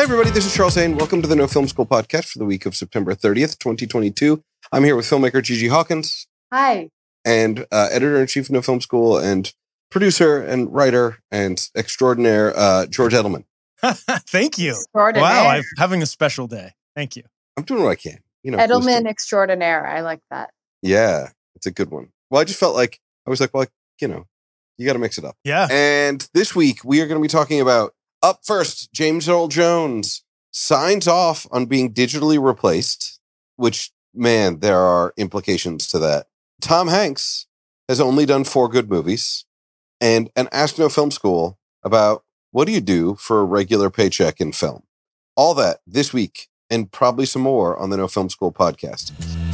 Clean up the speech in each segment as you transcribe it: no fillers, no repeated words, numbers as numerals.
everybody, this is Charles Haine. Welcome to the No Film School podcast for the week of September 30th, 2022. I'm here with filmmaker Gigi Hawkins. Hi. And editor-in-chief of No Film School and producer and writer and extraordinaire George Edelman. Thank you. Extraordinaire. Wow, I'm having a special day. Thank you. I'm doing what I can. Edelman extraordinaire. I like that. Yeah, it's a good one. Well, I just felt like, I was like, well, you got to mix it up. Yeah. And this week, we are going to be talking about, up first, James Earl Jones signs off on being digitally replaced, which, man, there are implications to that. Tom Hanks has only done 4 good movies, and an Ask No Film School about what do you do for a regular paycheck in film. All that this week, and probably some more on the No Film School podcast.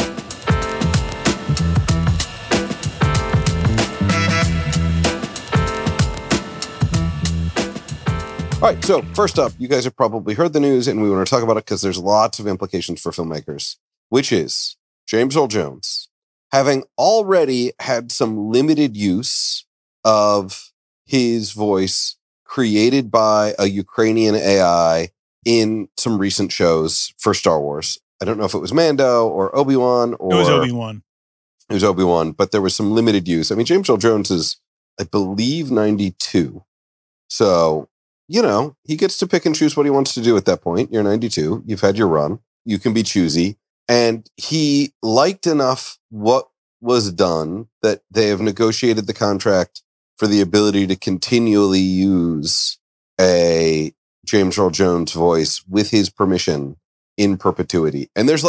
All right, so first up, you guys have probably heard the news, and we want to talk about it because there's lots of implications for filmmakers, which is James Earl Jones having already had some limited use of his voice created by a Ukrainian AI in some recent shows for Star Wars. I don't know if it was Mando or Obi-Wan or... It was Obi-Wan. It was Obi-Wan, but there was some limited use. I mean, James Earl Jones is, I believe, 92. So, he gets to pick and choose what he wants to do at that point. You're 92. You've had your run. You can be choosy. And he liked enough what was done that they have negotiated the contract for the ability to continually use a James Earl Jones voice with his permission in perpetuity. And there's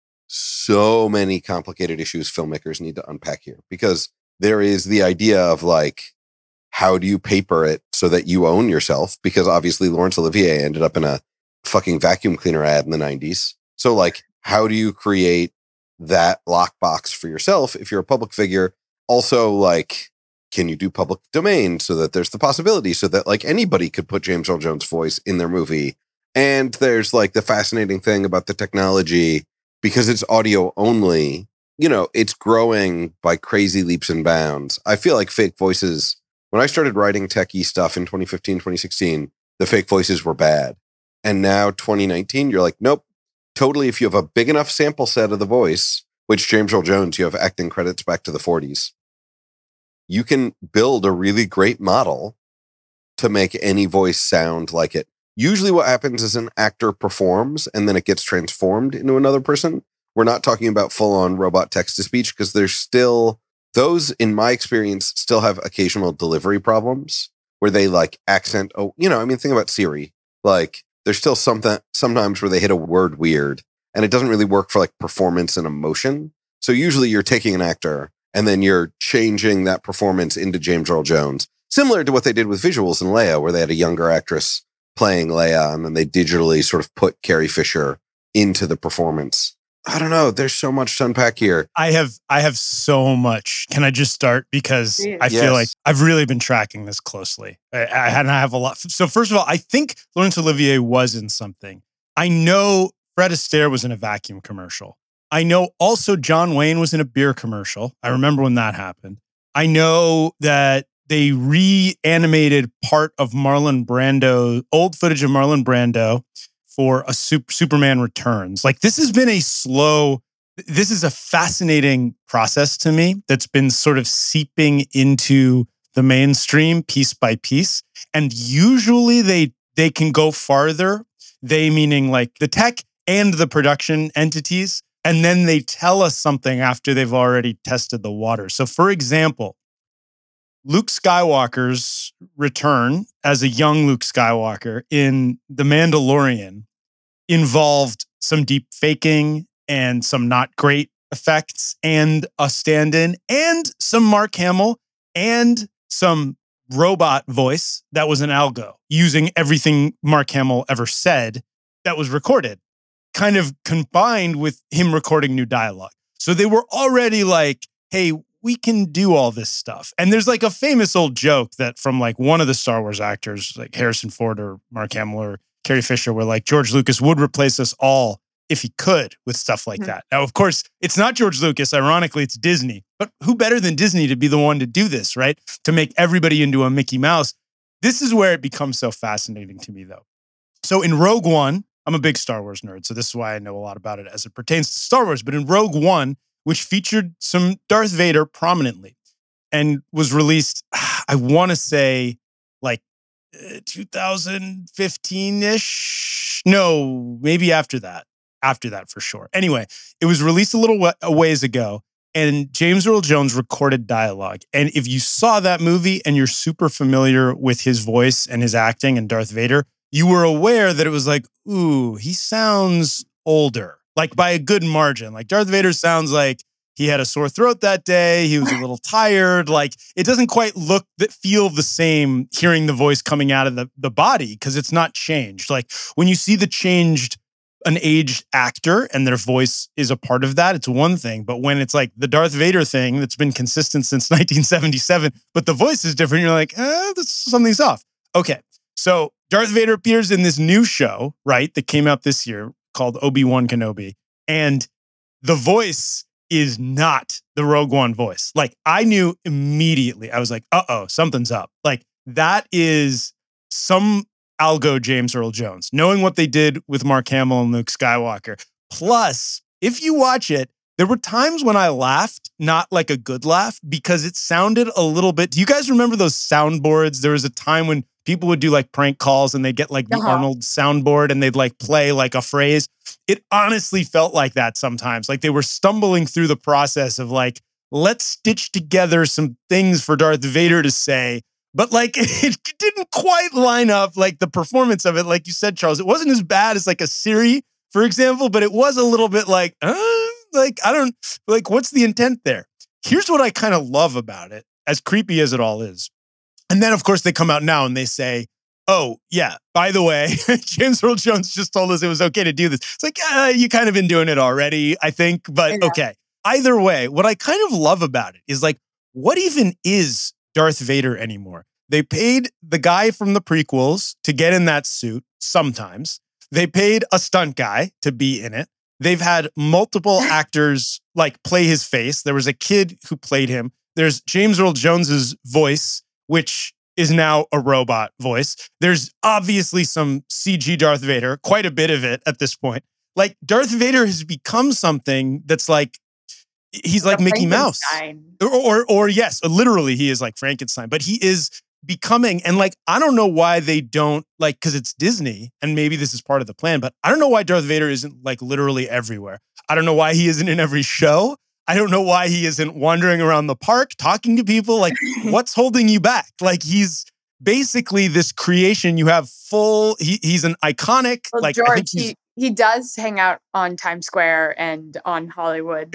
so many complicated issues filmmakers need to unpack here, because there is the idea of how do you paper it so that you own yourself? Because obviously Laurence Olivier ended up in a fucking vacuum cleaner ad in the 90s. So how do you create that lockbox for yourself if you're a public figure? Also, can you do public domain so that there's the possibility so that anybody could put James Earl Jones' voice in their movie? And there's the fascinating thing about the technology, because it's audio only, it's growing by crazy leaps and bounds. I feel like fake voices, when I started writing techie stuff in 2015, 2016, the fake voices were bad. And now 2019, you're nope, totally. If you have a big enough sample set of the voice, which James Earl Jones, you have acting credits back to the 40s, you can build a really great model to make any voice sound like it. Usually what happens is an actor performs and then it gets transformed into another person. We're not talking about full-on robot text-to-speech, because there's still, those, in my experience, still have occasional delivery problems where they accent. Oh, think about Siri. There's still sometimes where they hit a word weird and it doesn't really work for performance and emotion. So usually you're taking an actor and then you're changing that performance into James Earl Jones, similar to what they did with visuals in Leia, where they had a younger actress playing Leia and then they digitally sort of put Carrie Fisher into the performance. I don't know. There's so much to unpack here. I have so much. Can I just start? Because I feel like I've really been tracking this closely. I have a lot. So first of all, I think Laurence Olivier was in something. I know Fred Astaire was in a vacuum commercial. I know also John Wayne was in a beer commercial. I remember when that happened. I know that they reanimated part of Marlon Brando, old footage of Marlon Brando, for a Superman Returns. This has been this is a fascinating process to me that's been sort of seeping into the mainstream piece by piece. And usually they can go farther. They meaning the tech and the production entities. And then they tell us something after they've already tested the water. So for example, Luke Skywalker's return as a young Luke Skywalker in The Mandalorian involved some deep faking and some not great effects and a stand-in and some Mark Hamill and some robot voice that was an algo using everything Mark Hamill ever said that was recorded, kind of combined with him recording new dialogue. So they were already hey, we can do all this stuff. And there's a famous old joke that from one of the Star Wars actors, Harrison Ford or Mark Hamill or Carrie Fisher, where George Lucas would replace us all if he could with stuff like that. Now, of course, it's not George Lucas. Ironically, it's Disney. But who better than Disney to be the one to do this, right? To make everybody into a Mickey Mouse. This is where it becomes so fascinating to me, though. So in Rogue One, I'm a big Star Wars nerd, so this is why I know a lot about it as it pertains to Star Wars. But in Rogue One, which featured some Darth Vader prominently and was released, I want to say, like 2015-ish? No, maybe after that. After that, for sure. Anyway, it was released a ways ago, and James Earl Jones recorded dialogue. And if you saw that movie and you're super familiar with his voice and his acting and Darth Vader, you were aware that it was like, ooh, he sounds older, like by a good margin. Like Darth Vader sounds like he had a sore throat that day. He was a little tired. Like it doesn't quite feel the same hearing the voice coming out of the body because it's not changed. Like when you see an aged actor and their voice is a part of that, it's one thing. But when it's like the Darth Vader thing that's been consistent since 1977, but the voice is different, you're like, something's off. Okay, so Darth Vader appears in this new show, right, that came out this year called Obi-Wan Kenobi. And the voice is not the Rogue One voice. Like I knew immediately. I was like, something's up. Like that is some algo James Earl Jones, knowing what they did with Mark Hamill and Luke Skywalker. Plus, if you watch it, there were times when I laughed, not like a good laugh, because it sounded a little bit. Do you guys remember those soundboards? There was a time when people would do like prank calls and they'd get like the Arnold soundboard and they'd like play like a phrase. It honestly felt like that sometimes. Like they were stumbling through the process of like, let's stitch together some things for Darth Vader to say. But like it didn't quite line up, like the performance of it, like you said, Charles. It wasn't as bad as like a Siri, for example, but it was a little bit like, what's the intent there? Here's what I kind of love about it, as creepy as it all is. And then, of course, they come out now and they say, oh, yeah, by the way, James Earl Jones just told us it was okay to do this. It's like, you kind of been doing it already, I think, but okay. Either way, what I kind of love about it is like, what even is Darth Vader anymore? They paid the guy from the prequels to get in that suit sometimes. They paid a stunt guy to be in it. They've had multiple actors like play his face. There was a kid who played him. There's James Earl Jones's voice, which is now a robot voice. There's obviously some CG Darth Vader, quite a bit of it at this point. Like Darth Vader has become something that's like, he's like Mickey Mouse. Or yes, literally he is like Frankenstein, but he is becoming, and like, I don't know why they don't like, because it's Disney and maybe this is part of the plan, but I don't know why Darth Vader isn't like literally everywhere. I don't know why he isn't in every show. I don't know why he isn't wandering around the park talking to people. Like, what's holding you back? Like, he's basically this creation. You have he's an iconic. Well, like, George, he does hang out on Times Square and on Hollywood.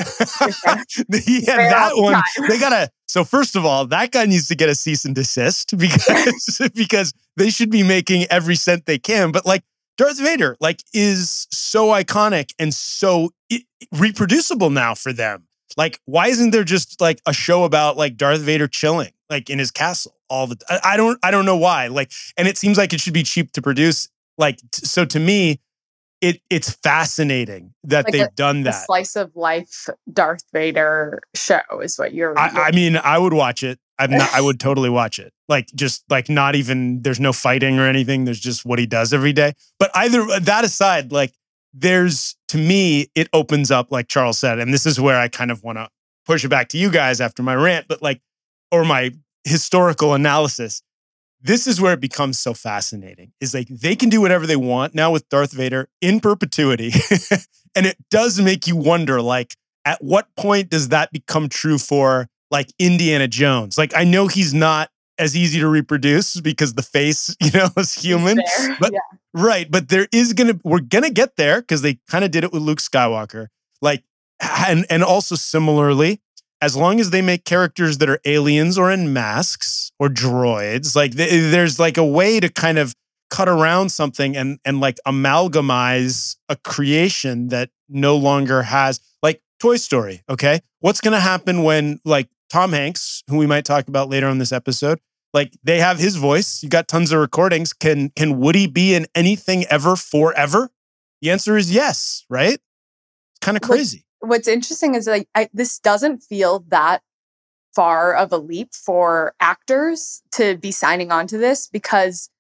That one. They gotta. So first of all, that guy needs to get a cease and desist because they should be making every cent they can. But like Darth Vader, like is so iconic and so reproducible now for them. Like, why isn't there just like a show about like Darth Vader chilling like in his castle all the time? I don't know why. Like, and it seems like it should be cheap to produce. Like, so to me, it's fascinating that like they've done that. A slice of life Darth Vader show is what you're. I mean, I would watch it. I would totally watch it. Like, just like not even. There's no fighting or anything. There's just what he does every day. But either that aside, like. To me, it opens up, like Charles said, and this is where I kind of want to push it back to you guys after my rant, but like, or my historical analysis. This is where it becomes so fascinating, is like they can do whatever they want now with Darth Vader in perpetuity. And it does make you wonder, like, at what point does that become true for like Indiana Jones? Like, I know he's not as easy to reproduce because the face, is human. But yeah. Right. But we're gonna get there because they kind of did it with Luke Skywalker. Like, and also similarly, as long as they make characters that are aliens or in masks or droids, like there's like a way to kind of cut around something and like amalgamize a creation that no longer has, like Toy Story. Okay. What's going to happen when like Tom Hanks, who we might talk about later on this episode, like they have his voice. You got tons of recordings. Can Woody be in anything ever forever? The answer is yes, right? It's kind of crazy. What's interesting is like this doesn't feel that far of a leap for actors to be signing on to this, because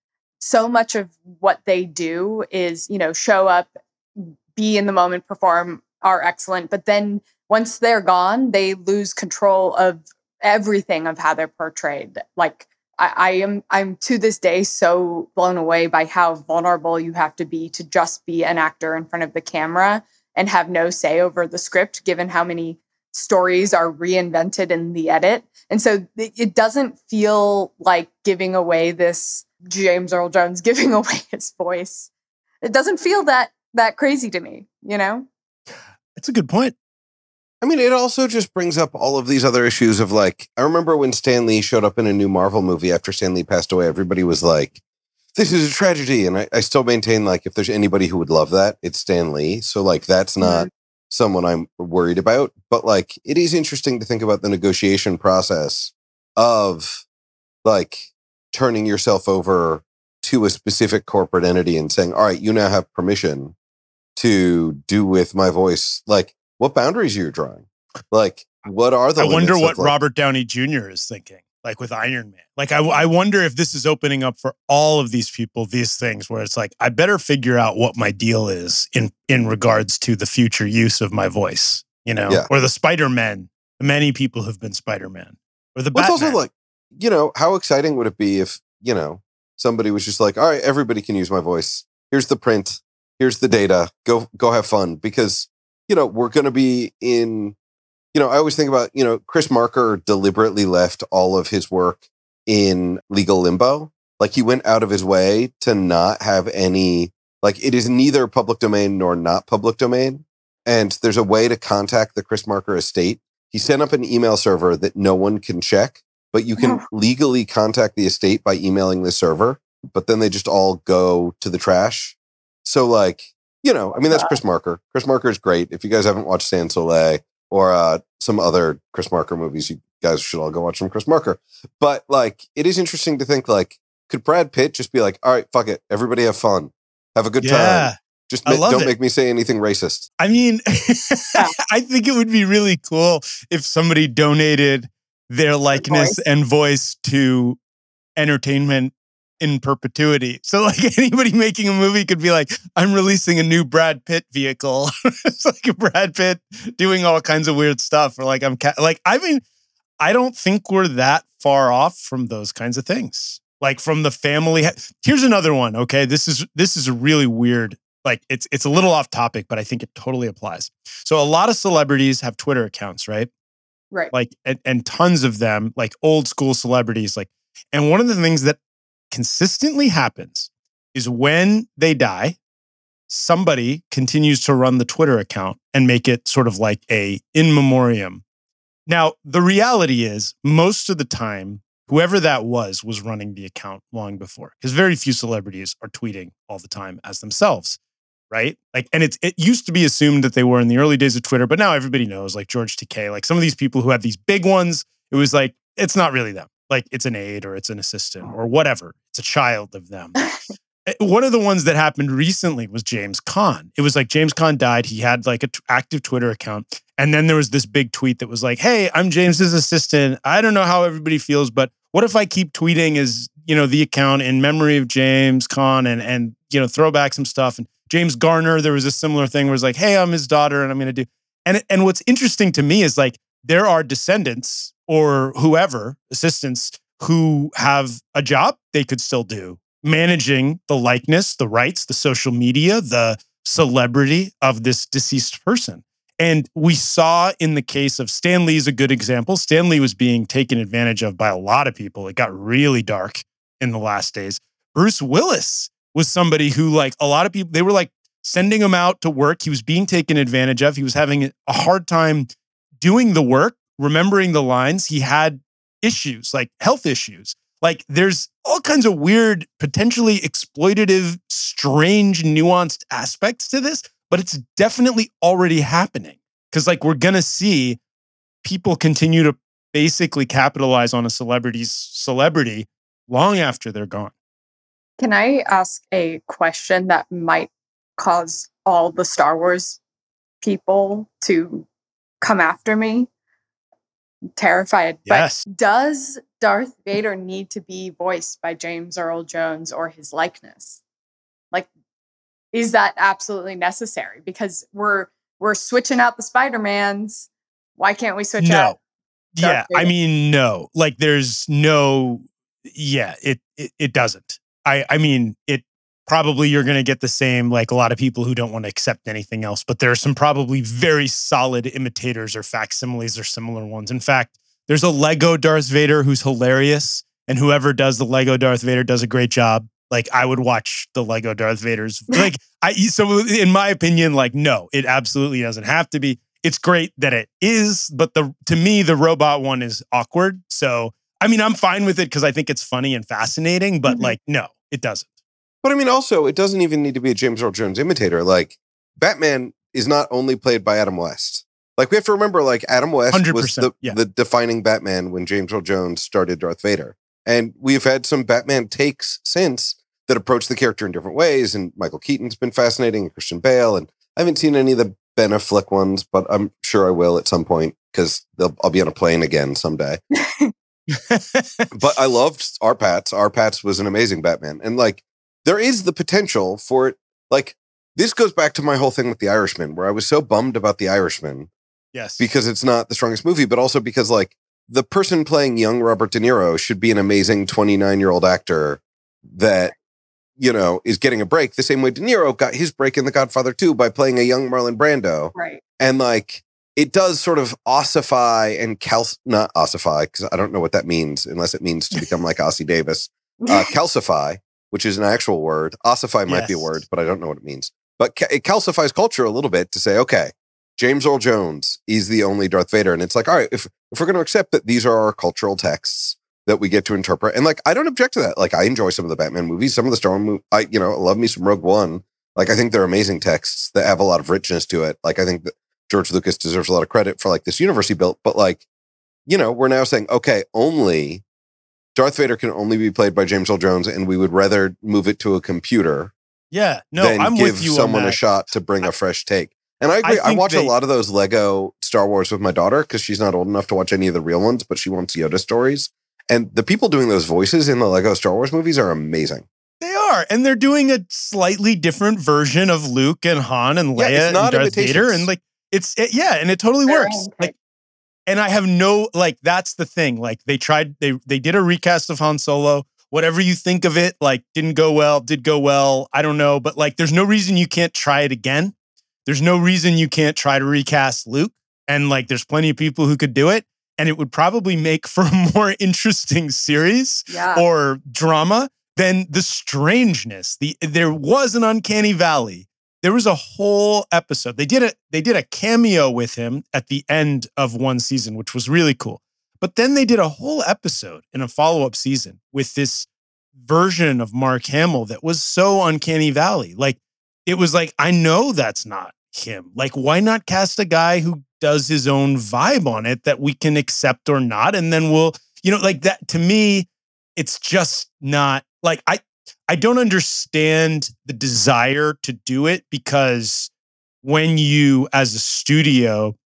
so much of what they do is, show up, be in the moment, perform, are excellent. But then once they're gone, they lose control of everything of how they're portrayed. Like I'm to this day so blown away by how vulnerable you have to be to just be an actor in front of the camera and have no say over the script, given how many stories are reinvented in the edit. And so it doesn't feel like giving away this James Earl Jones giving away his voice. It doesn't feel that crazy to me, It's a good point. I mean, it also just brings up all of these other issues of like, I remember when Stan Lee showed up in a new Marvel movie after Stan Lee passed away, everybody was like, this is a tragedy. And I still maintain, like, if there's anybody who would love that, it's Stan Lee. So like, that's not someone I'm worried about. But like, it is interesting to think about the negotiation process of like turning yourself over to a specific corporate entity and saying, all right, you now have permission to do with my voice. Like, what boundaries are you drawing? Like, what are the I wonder what like, Robert Downey Jr. is thinking, like with Iron Man. Like, I wonder if this is opening up for all of these people, these things where it's like, I better figure out what my deal is in regards to the future use of my voice, or the Spider-Man. Many people have been Spider-Man or the Batman. It's also like, how exciting would it be if, somebody was just like, all right, everybody can use my voice. Here's the print. Here's the data. Go have fun. Because, we're going to be in, I always think about, Chris Marker deliberately left all of his work in legal limbo. Like, he went out of his way to not have any, like, it is neither public domain nor not public domain. And there's a way to contact the Chris Marker estate. He set up an email server that no one can check, but you can legally contact the estate by emailing the server, but then they just all go to the trash. So like, that's Chris Marker. Chris Marker is great. If you guys haven't watched Sans Soleil or some other Chris Marker movies, you guys should all go watch some Chris Marker. But like, it is interesting to think like, could Brad Pitt just be like, all right, fuck it. Everybody have fun. Have a good time. Just don't make me say anything racist. I mean, I think it would be really cool if somebody donated their likeness and voice to entertainment in perpetuity. So like anybody making a movie could be like, I'm releasing a new Brad Pitt vehicle. It's like a Brad Pitt doing all kinds of weird stuff. Or like I don't think we're that far off from those kinds of things. Like from the family. Here's another one. Okay. This is a really weird, like it's a little off topic, but I think it totally applies. So a lot of celebrities have Twitter accounts, right? Right. Like, and tons of them, like old school celebrities. Like, and one of the things that consistently happens is when they die, somebody continues to run the Twitter account and make it sort of like a in memoriam. Now, the reality is most of the time, whoever that was running the account long before, because very few celebrities are tweeting all the time as themselves, right? Like, and it used to be assumed that they were in the early days of Twitter, but now everybody knows, like George Takei, like some of these people who have these big ones, it was like, it's not really them. Like it's an aide or it's an assistant or whatever. It's a child of them. One of the ones that happened recently was James Caan. It was like James Caan died. He had like an active Twitter account. And then there was this big tweet that was like, hey, I'm James's assistant. I don't know how everybody feels, but what if I keep tweeting as, the account in memory of James Caan and throw back some stuff. And James Garner, there was a similar thing where it's like, hey, I'm his daughter and I'm going to do. And what's interesting to me is like, there are descendants or whoever, assistants, who have a job they could still do, managing the likeness, the rights, the social media, the celebrity of this deceased person. And we saw in the case of Stan Lee is a good example. Stan Lee was being taken advantage of by a lot of people. It got really dark in the last days. Bruce Willis was somebody who, like, a lot of people, they were like sending him out to work. He was being taken advantage of. He was having a hard time doing the work, remembering the lines. He had issues, like health issues. Like there's all kinds of weird, potentially exploitative, strange, nuanced aspects to this, but it's definitely already happening. Because like we're going to see people continue to basically capitalize on a celebrity's celebrity long after they're gone. Can I ask a question that might cause all the Star Wars people to come after me? Terrified. Yes. But does Darth Vader need to be voiced by James Earl Jones or his likeness? Like, is that absolutely necessary? Because we're switching out the Spider-Mans. Why can't we switch out? Yeah, I mean, no. Like, there's no. Yeah, it doesn't. I mean, it probably you're going to get the same, like a lot of people who don't want to accept anything else, but there are some probably very solid imitators or facsimiles or similar ones. In fact, there's a Lego Darth Vader who's hilarious, and whoever does the Lego Darth Vader does a great job. Like, I would watch the Lego Darth Vaders. Like, so in my opinion, like, no, it absolutely doesn't have to be. It's great that it is, but to me, the robot one is awkward. So, I mean, I'm fine with it because I think it's funny and fascinating, but like, no, it doesn't. But I mean, also, it doesn't even need to be a James Earl Jones imitator. Like, Batman is not only played by Adam West. Like, we have to remember, like, Adam West was the defining Batman when James Earl Jones started Darth Vader. And we've had some Batman takes since that approach the character in different ways. And Michael Keaton's been fascinating, and Christian Bale. And I haven't seen any of the Ben Affleck ones, but I'm sure I will at some point because I'll be on a plane again someday. But I loved R. Pats. R. Pats was an amazing Batman. And, like, there is the potential for it. Like, this goes back to my whole thing with The Irishman, where I was so bummed about The Irishman. Yes. Because it's not the strongest movie, but also because, like, the person playing young Robert De Niro should be an amazing 29-year-old actor that, you know, is getting a break the same way De Niro got his break in The Godfather 2 by playing a young Marlon Brando. Right. And, like, it does sort of ossify and not ossify, because I don't know what that means, unless it means to become like Ossie Davis. Calcify, which is an actual word. Ossify might be a word, but I don't know what it means. But it calcifies culture a little bit to say, okay, James Earl Jones is the only Darth Vader. And it's like, all right, if we're going to accept that these are our cultural texts that we get to interpret, and like, I don't object to that. Like, I enjoy some of the Batman movies, some of the Star Wars movies. I love me some Rogue One. Like, I think they're amazing texts that have a lot of richness to it. Like, I think that George Lucas deserves a lot of credit for like this universe he built. But like, you know, we're now saying, okay, only Darth Vader can only be played by James Earl Jones, and we would rather move it to a computer. Yeah, no, than I'm give with you someone on that. a shot to bring a fresh take. And I agree. I watch a lot of those Lego Star Wars with my daughter because she's not old enough to watch any of the real ones, but she wants Yoda stories. And the people doing those voices in the Lego Star Wars movies are amazing. They are. And they're doing a slightly different version of Luke and Han and Leia and Darth Vader. And like, and it totally works. Like, and I have no, like, that's the thing. Like, they did a recast of Han Solo. Whatever you think of it, like, did go well. I don't know. But like, there's no reason you can't try it again. There's no reason you can't try to recast Luke. And like, there's plenty of people who could do it. And it would probably make for a more interesting series or drama than The Strangeness. There was an Uncanny Valley. There was a whole episode. They did a cameo with him at the end of one season, which was really cool. But then they did a whole episode in a follow-up season with this version of Mark Hamill that was so Uncanny Valley. Like, it was like, I know that's not him. Like, why not cast a guy who does his own vibe on it that we can accept or not? And then we'll, like that. To me, it's just not like, I don't understand the desire to do it, because when you, as a studio,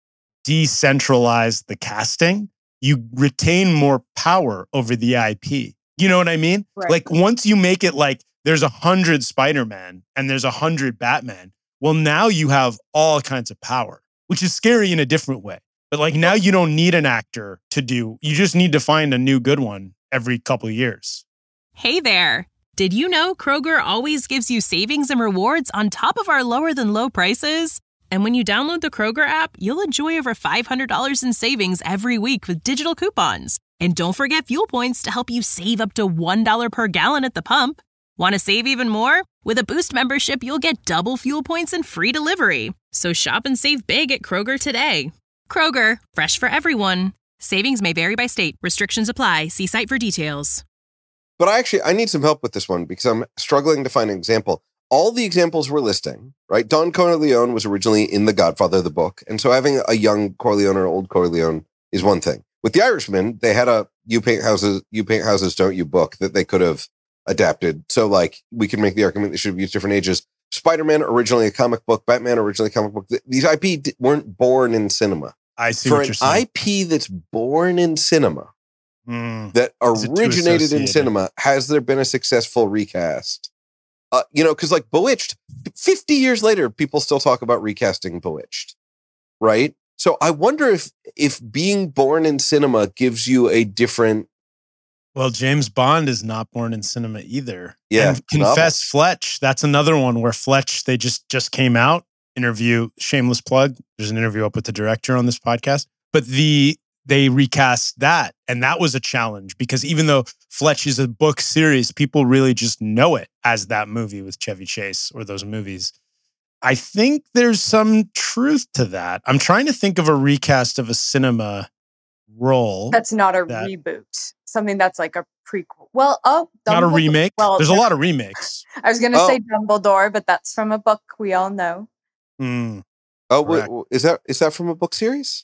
decentralize the casting, you retain more power over the IP. You know what I mean? Right. Like, once you make it like there's 100 Spider-Man and there's 100 Batman, well, now you have all kinds of power, which is scary in a different way. But like, now you don't need an actor you just need to find a new good one every couple of years. Hey there. Did you know Kroger always gives you savings and rewards on top of our lower than low prices? And when you download the Kroger app, you'll enjoy over $500 in savings every week with digital coupons. And don't forget fuel points to help you save up to $1 per gallon at the pump. Want to save even more? With a Boost membership, you'll get double fuel points and free delivery. So shop and save big at Kroger today. Kroger, fresh for everyone. Savings may vary by state. Restrictions apply. See site for details. But I need some help with this one because I'm struggling to find an example. All the examples we're listing, right? Don Corleone was originally in The Godfather, the book. And so having a young Corleone or old Corleone is one thing. With The Irishman, they had a You Paint Houses, Don't You book that they could have adapted. So like, we can make the argument they should have used different ages. Spider-Man, originally a comic book. Batman, originally a comic book. These IP weren't born in cinema. I see for what you're saying. IP that's born in cinema, that originated in cinema, has there been a successful recast? Because like Bewitched, 50 years later, people still talk about recasting Bewitched, right? So I wonder if being born in cinema gives you a different... Well, James Bond is not born in cinema either. Yeah, and Confess Fletch, that's another one where Fletch, they just came out, interview, shameless plug. There's an interview up with the director on this podcast. But they recast that, and that was a challenge because even though Fletch is a book series, people really just know it as that movie with Chevy Chase or those movies. I think there's some truth to that. I'm trying to think of a recast of a cinema role. That's not a reboot. Something that's like a prequel. Well, not a remake. Well, there's a lot of remakes. I was going to say Dumbledore, but that's from a book we all know. Wait, is that from a book series?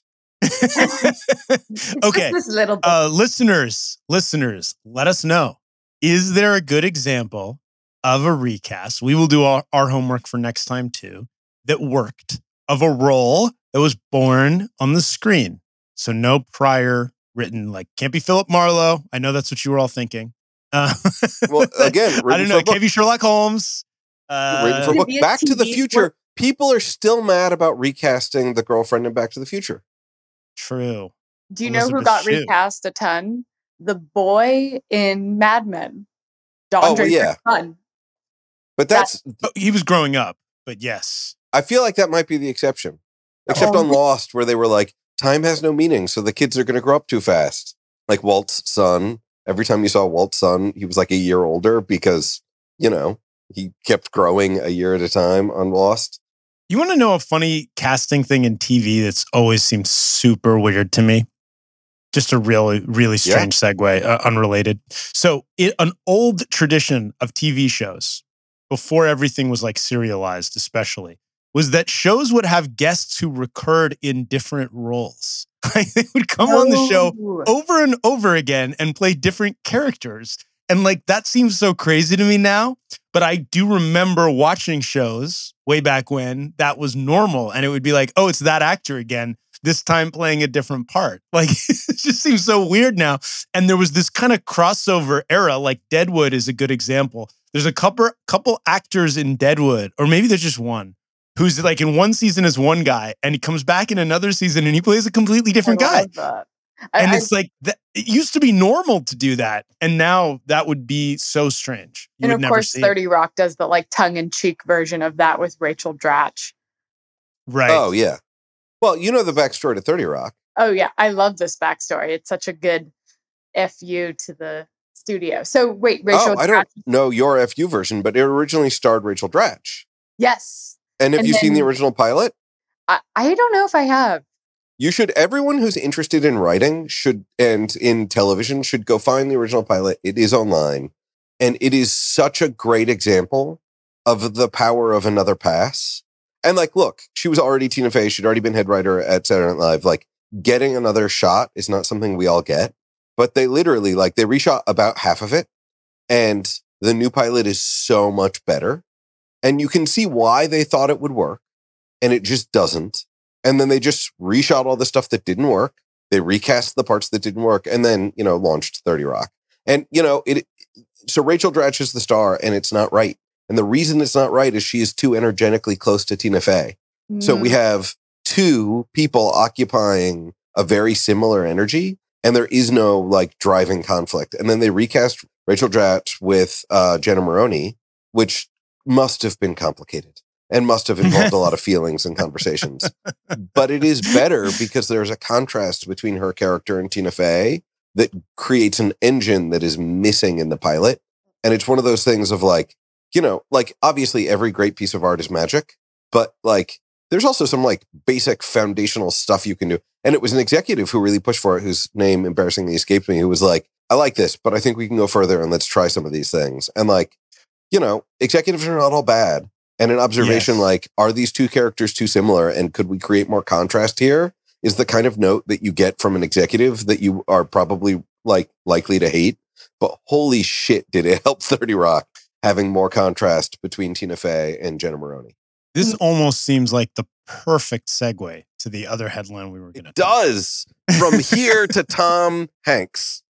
Okay. This little book. Listeners, let us know. Is there a good example of a recast? We will do our homework for next time too, that worked, of a role that was born on the screen. So no prior written, like can't be Philip Marlowe. I know that's what you were all thinking. Well, again, I don't know. Can't be Sherlock Holmes. Written for a book. Back to the Future. People are still mad about recasting the girlfriend in Back to the Future. True. Do you know who got recast a ton? The boy in Mad Men. Don Draper's son. But he was growing up, but yes. I feel like that might be the exception. Except on Lost, where they were like, time has no meaning, so the kids are going to grow up too fast. Like Walt's son, every time you saw Walt's son, he was like a year older because, he kept growing a year at a time on Lost. You want to know a funny casting thing in TV that's always seemed super weird to me? Just a really, really strange segue, unrelated. So an old tradition of TV shows, before everything was like serialized especially, was that shows would have guests who recurred in different roles. They would come on the show over and over again and play different characters. And like, that seems so crazy to me now. But I do remember watching shows way back when that was normal. And it would be like, oh, it's that actor again, this time playing a different part. Like, it just seems so weird now. And there was this kind of crossover era, like Deadwood is a good example. There's a couple actors in Deadwood, or maybe there's just one, who's like in one season as one guy, and he comes back in another season and he plays a completely different guy. And it's like, it used to be normal to do that. And now that would be so strange. And of course, 30 Rock does the like tongue-in-cheek version of that with Rachel Dratch. Right. Oh, yeah. Well, you know the backstory to 30 Rock. Oh, yeah. I love this backstory. It's such a good FU to the studio. So wait, Rachel Dratch. I don't know your FU version, but it originally starred Rachel Dratch. Yes. And have you seen the original pilot? I don't know if I have. You should, everyone who's interested in writing and in television should go find the original pilot. It is online. And it is such a great example of the power of another pass. And like, look, she was already Tina Fey. She'd already been head writer at Saturday Night Live. Like, getting another shot is not something we all get. But they literally, like, they reshot about half of it. And the new pilot is so much better. And you can see why they thought it would work. And it just doesn't. And then they just reshot all the stuff that didn't work. They recast the parts that didn't work and then, launched 30 Rock. And, so Rachel Dratch is the star and it's not right. And the reason it's not right is she is too energetically close to Tina Fey. So we have two people occupying a very similar energy and there is no like driving conflict. And then they recast Rachel Dratch with Jenna Maroney, which must have been complicated. And must have involved a lot of feelings and conversations. But it is better because there's a contrast between her character and Tina Fey that creates an engine that is missing in the pilot. And it's one of those things of like, like obviously every great piece of art is magic, but like there's also some like basic foundational stuff you can do. And it was an executive who really pushed for it, whose name embarrassingly escaped me, who was like, I like this, but I think we can go further and let's try some of these things. And like, executives are not all bad. And an observation like, are these two characters too similar? And could we create more contrast here? Is the kind of note that you get from an executive that you are probably like likely to hate. But holy shit, did it help 30 Rock having more contrast between Tina Fey and Jenna Maroney? This almost seems like the perfect segue to the other headline we were going to. It does. From here to Tom Hanks.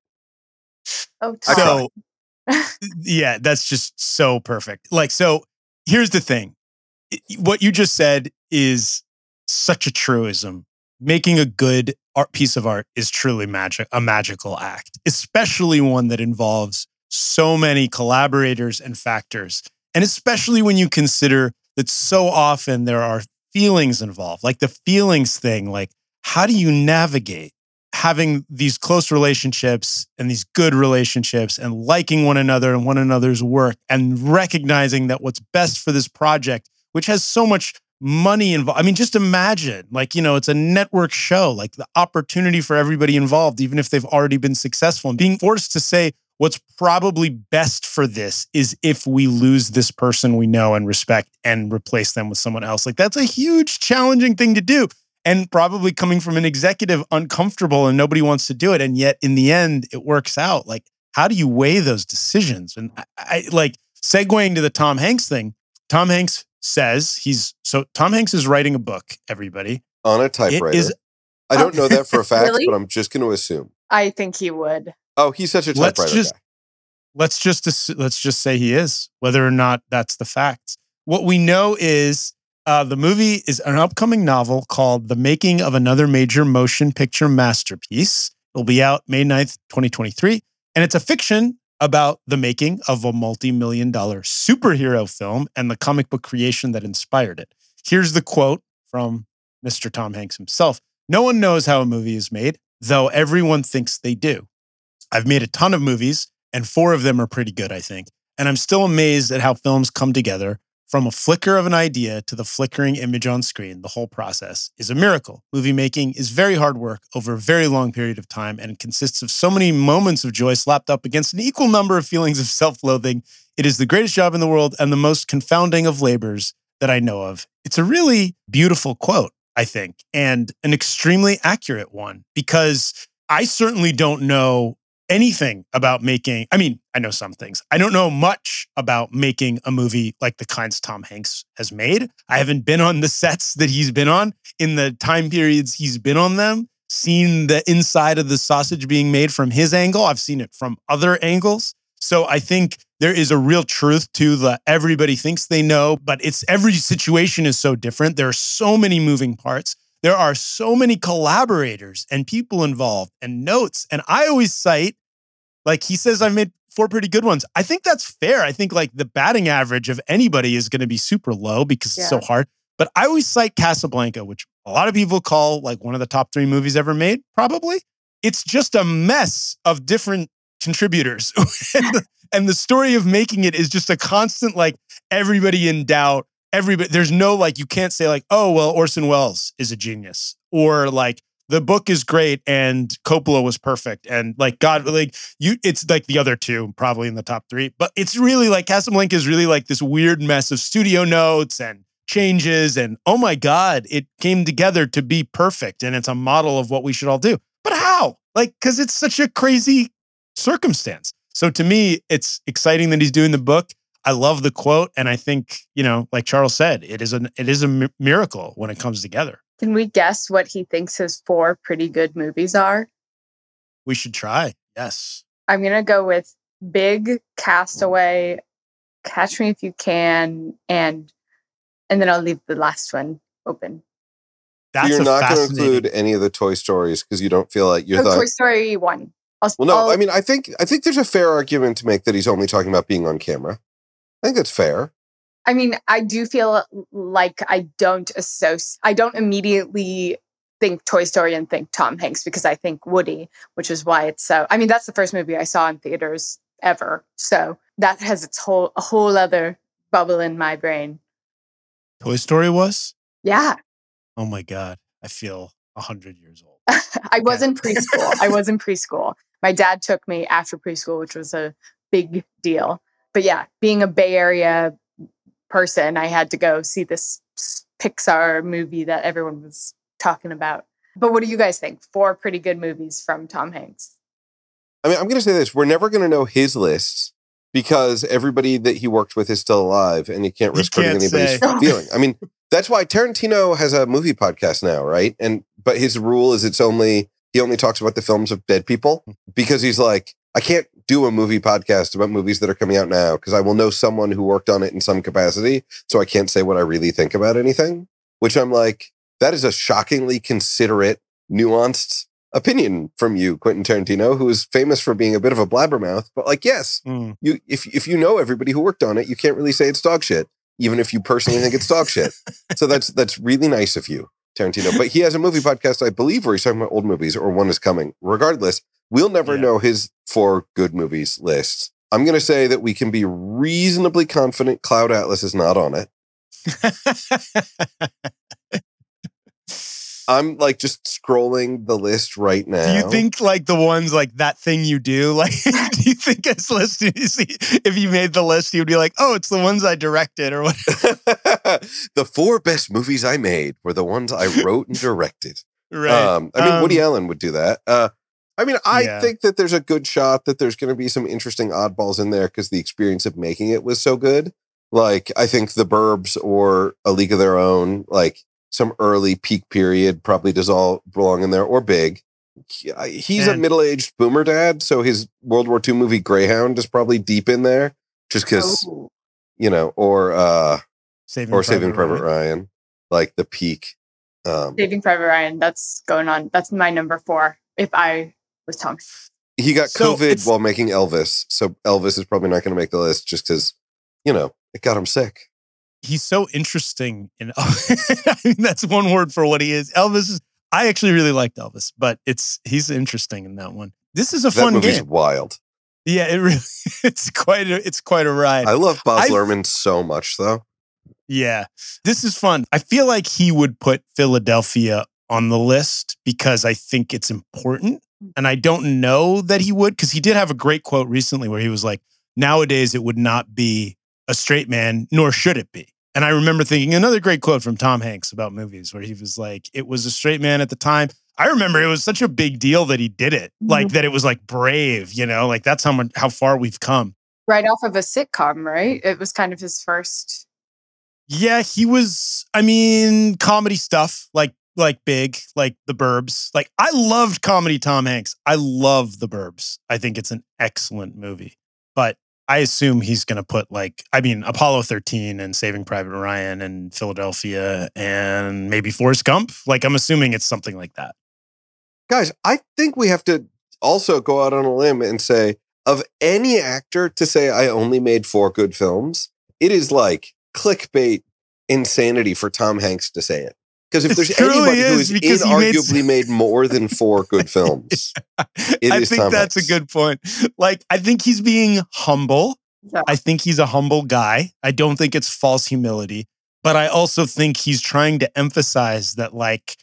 Oh, Tom. So, yeah, that's just so perfect. Like, so here's the thing. What you just said is such a truism. Making a good piece of art is truly a magical act, especially one that involves so many collaborators and factors. And especially when you consider that so often there are feelings involved, like the feelings thing, like how do you navigate having these close relationships and these good relationships and liking one another and one another's work and recognizing that what's best for this project, which has so much money involved. I mean, just imagine, like, you know, it's a network show, like the opportunity for everybody involved, even if they've already been successful, and being forced to say what's probably best for this is if we lose this person we know and respect and replace them with someone else. Like, that's a huge, challenging thing to do. And probably coming from an executive, uncomfortable, and nobody wants to do it. And yet in the end, it works out. Like, how do you weigh those decisions? And I like segueing to the Tom Hanks thing. Tom Hanks says Tom Hanks is writing a book, everybody. On a typewriter. I don't know that for a fact, really? But I'm just going to assume. I think he would. Oh, he's such a typewriter guy. Let's just say he is, whether or not that's the fact. What we know is the movie is an upcoming novel called The Making of Another Major Motion Picture Masterpiece. It'll be out May 9th, 2023. And it's a fiction about the making of a multi-million-dollar superhero film and the comic book creation that inspired it. Here's the quote from Mr. Tom Hanks himself. "No one knows how a movie is made, though everyone thinks they do. I've made a ton of movies, and 4 of them are pretty good, I think. And I'm still amazed at how films come together. From a flicker of an idea to the flickering image on screen, the whole process is a miracle. Movie making is very hard work over a very long period of time and consists of so many moments of joy slapped up against an equal number of feelings of self-loathing. It is the greatest job in the world and the most confounding of labors that I know of." It's a really beautiful quote, I think, and an extremely accurate one, because I certainly don't know anything about making. I mean, I know some things. I don't know much about making a movie like the kinds Tom Hanks has made. I haven't been on the sets that he's been on in the time periods he's been on them, seen the inside of the sausage being made from his angle. I've seen it from other angles. So I think there is a real truth to the everybody thinks they know, but every situation is so different. There are so many moving parts. There are so many collaborators and people involved and notes. And I always cite, like he says, I've made 4 pretty good ones. I think that's fair. I think like the batting average of anybody is going to be super low because it's so hard. But I always cite Casablanca, which a lot of people call like one of the top 3 movies ever made, probably. It's just a mess of different contributors. And the story of making it is just a constant, like, everybody in doubt. There's no, like, you can't say like, oh, well, Orson Welles is a genius, or like the book is great and Coppola was perfect. And like, God, like it's like the other 2 probably in the top 3, but it's really like Casablanca is really like this weird mess of studio notes and changes. And oh my God, it came together to be perfect. And it's a model of what we should all do. But how? Like, cause it's such a crazy circumstance. So to me, it's exciting that he's doing the book. I love the quote. And I think, you know, like Charles said, it is a miracle when it comes together. Can we guess what he thinks his 4 pretty good movies are? We should try. Yes. I'm going to go with Big, Castaway, Catch Me If You Can, and then I'll leave the last one open. So you're not going to include any of the Toy Stories because you don't feel like you're Toy Story 1. I mean, I think there's a fair argument to make that he's only talking about being on camera. I think that's fair. I mean, I do feel like I don't immediately think Toy Story and think Tom Hanks because I think Woody, which is why it's so. I mean, that's the first movie I saw in theaters ever, so that has a whole other bubble in my brain. Toy Story was? Yeah. Oh my God, I feel 100 years old. I was in preschool. My dad took me after preschool, which was a big deal. But yeah, being a Bay Area person, I had to go see this Pixar movie that everyone was talking about. But what do you guys think? 4 pretty good movies from Tom Hanks. I mean, I'm going to say this. We're never going to know his list because everybody that he worked with is still alive and you can't risk hurting anybody's feeling. I mean, that's why Tarantino has a movie podcast now, right? But his rule is he only talks about the films of dead people because he's like, I can't do a movie podcast about movies that are coming out now because I will know someone who worked on it in some capacity. So I can't say what I really think about anything, which I'm like, that is a shockingly considerate, nuanced opinion from you, Quentin Tarantino, who is famous for being a bit of a blabbermouth. But like, yes, if you know everybody who worked on it, you can't really say it's dog shit, even if you personally think it's dog shit. So that's really nice of you, Tarantino. But he has a movie podcast, I believe, where he's talking about old movies, or one is coming. Regardless, we'll never know his 4 good movies list. I'm going to say that we can be reasonably confident Cloud Atlas is not on it. I'm like just scrolling the list right now. Do you think like the ones like That Thing You Do? Like, do you think his list, if he made the list, he would be like, oh, it's the ones I directed or what? The 4 best movies I made were the ones I wrote and directed. Right. I mean, Woody Allen would do that. I think that there's a good shot that there's going to be some interesting oddballs in there because the experience of making it was so good. Like, I think The Burbs or A League of Their Own, like, some early peak period probably does all belong in there, or Big. He's a middle-aged boomer dad, so his World War II movie Greyhound is probably deep in there, just because, or Saving Private Ryan, like the peak. Saving Private Ryan, that's going on. That's my number 4, if I was Tom. He got COVID while making Elvis, so Elvis is probably not going to make the list just because, it got him sick. He's so interesting in I mean, that's one word for what he is. I actually really liked Elvis, but he's interesting in that one. This is a fun game. That movie's wild. Yeah, it's quite a ride. I love Baz Luhrmann so much though. Yeah. This is fun. I feel like he would put Philadelphia on the list because I think it's important. And I don't know that he would, because he did have a great quote recently where he was like, nowadays it would not be a straight man, nor should it be. And I remember thinking another great quote from Tom Hanks about movies where he was like, it was a straight man at the time. I remember it was such a big deal that he did it, like that it was like brave, like that's how far we've come. Right off of a sitcom, right? It was kind of his first. Yeah, he was, comedy stuff like Big, like The Burbs. Like I loved comedy Tom Hanks. I love The Burbs. I think it's an excellent movie, but I assume he's going to put Apollo 13 and Saving Private Ryan and Philadelphia and maybe Forrest Gump. Like, I'm assuming it's something like that. Guys, I think we have to also go out on a limb and say, of any actor to say I only made 4 good films, it is like clickbait insanity for Tom Hanks to say it. Because if there's anybody who is inarguably made more than 4 good films, it is Tom Hanks. That's a good point. Like, I think he's being humble. Yeah. I think he's a humble guy. I don't think it's false humility. But I also think he's trying to emphasize that, like,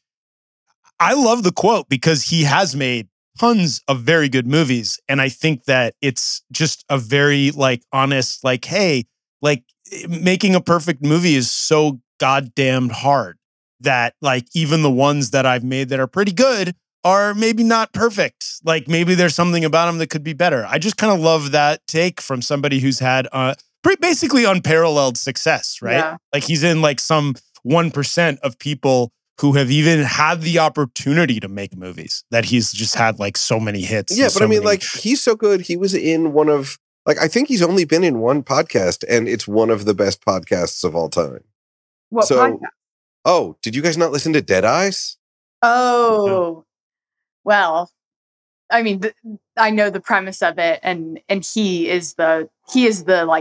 I love the quote because he has made tons of very good movies. And I think that it's just a very, like, honest, like, hey, like, making a perfect movie is so goddamn hard. That like even the ones that I've made that are pretty good are maybe not perfect. Like maybe there's something about them that could be better. I just kind of love that take from somebody who's had basically unparalleled success, right? Yeah. Like he's in like some 1% of people who have even had the opportunity to make movies that he's just had like so many hits. Yeah, but like he's so good. He was in one of I think he's only been in one podcast and it's one of the best podcasts of all time. What podcast? Oh, did you guys not listen to Dead Eyes? Oh, well, I know the premise of it, and he is the like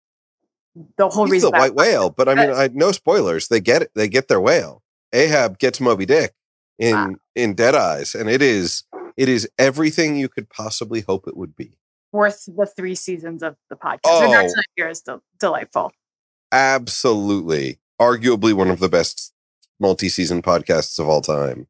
the whole He's reason. The white whale, but no spoilers. They get it. They get their whale. Ahab gets Moby Dick in Dead Eyes, and it is everything you could possibly hope it would be. Worth the 3 seasons of the podcast. The Dark Side here is delightful. Absolutely. Arguably one of the best multi-season podcasts of all time.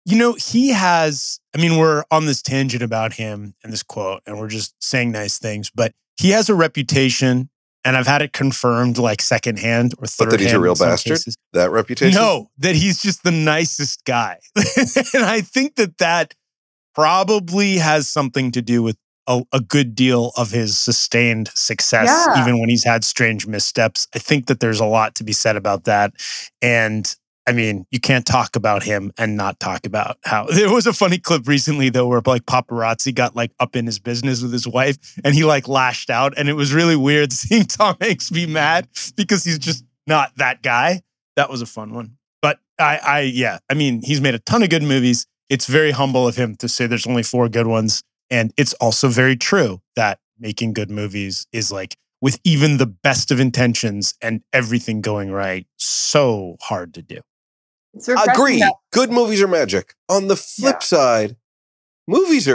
He has, we're on this tangent about him and this quote, and we're just saying nice things, but he has a reputation, and I've had it confirmed like secondhand or third hand. But that he's a real bastard? Cases. That reputation? No, that he's just the nicest guy. And I think that probably has something to do with a good deal of his sustained success, even when he's had strange missteps. I think that there's a lot to be said about that. And I mean, you can't talk about him and not talk about how there was a funny clip recently though, where like paparazzi got like up in his business with his wife and he like lashed out. And it was really weird seeing Tom Hanks be mad because he's just not that guy. That was a fun one. But I mean, he's made a ton of good movies. It's very humble of him to say there's only 4 good ones. And it's also very true that making good movies is like, with even the best of intentions and everything going right, so hard to do. Agree. Good movies are magic. On the flip side, movies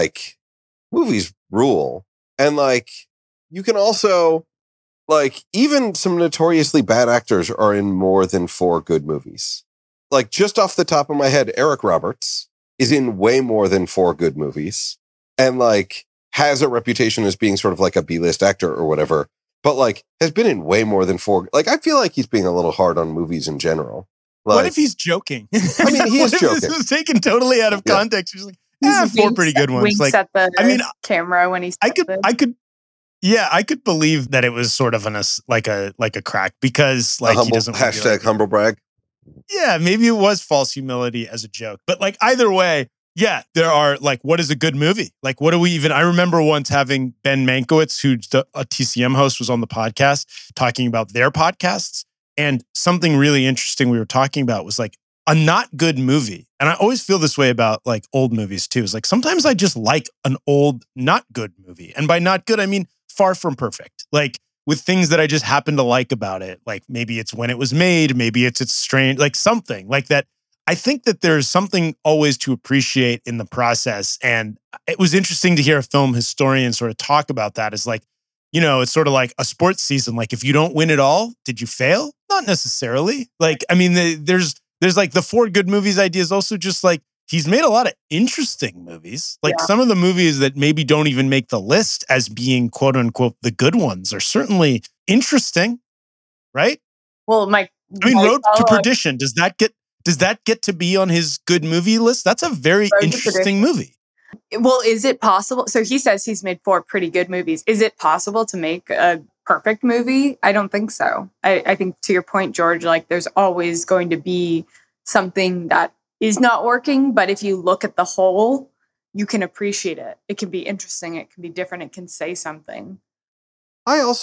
rule. And like, you can also, like, even some notoriously bad actors are in more than 4 good movies. Like, just off the top of my head, Eric Roberts is in way more than 4 good movies. And like, has a reputation as being sort of like a B-list actor or whatever. But like, has been in way more than 4. Like, I feel like he's being a little hard on movies in general. Like, what if he's joking? I mean, he is joking. This was taken totally out of context. He's like, 4 pretty good ones. Like, at the camera when he's. I could believe that it was sort of like a crack because like humble, he doesn't hashtag humble brag. Yeah, maybe it was false humility as a joke, but like either way, yeah, there are like, what is a good movie? Like, what do we even? I remember once having Ben Mankiewicz, who's a TCM host, was on the podcast talking about their podcasts. And something really interesting we were talking about was like a not good movie. And I always feel this way about like old movies too. Is like sometimes I just like an old not good movie. And by not good, I mean far from perfect. Like with things that I just happen to like about it. Like maybe it's when it was made, maybe it's strange, like something like that. I think that there's something always to appreciate in the process. And it was interesting to hear a film historian sort of talk about that as like, you know, it's sort of like a sports season. Like if you don't win it all, did you fail? Not necessarily. Like, I mean, there's like the 4 good movies idea is also just like, he's made a lot of interesting movies. Like some of the movies that maybe don't even make the list as being quote unquote the good ones are certainly interesting, right? Well, Road to Perdition, does that get to be on his good movie list? That's a very interesting movie. Well, is it possible? So he says he's made 4 pretty good movies. Is it possible to make a perfect movie? I don't think so. I think to your point, George, like there's always going to be something that is not working. But if you look at the whole, you can appreciate it. It can be interesting. It can be different. It can say something. I've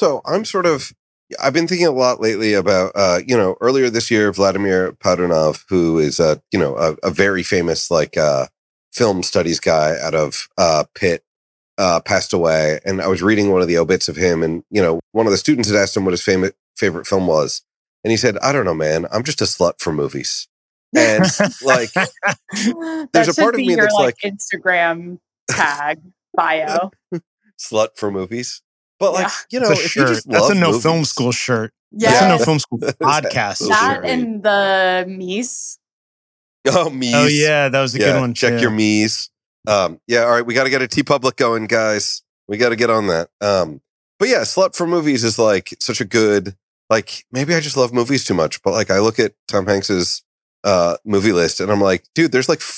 been thinking a lot lately about, earlier this year, Vladimir Padunov, who is a very famous, like, film studies guy out of Pitt, passed away. And I was reading one of the obits of him, and one of the students had asked him what his favorite film was, and he said, "I don't know, man. I'm just a slut for movies." And like, there's a part of me that's like Instagram tag bio, slut for movies. But like, if you just that's love a no movies, film school shirt. Yeah. That's a no film school podcast. That and the Mies. Oh, Mies. Oh yeah, that was a good one. Check your Mies. All right, we got to get a TeePublic going, guys. We got to get on that. But yeah, slut for movies is like such a good. Like maybe I just love movies too much, but like I look at Tom Hanks's movie list and I'm like, dude, there's like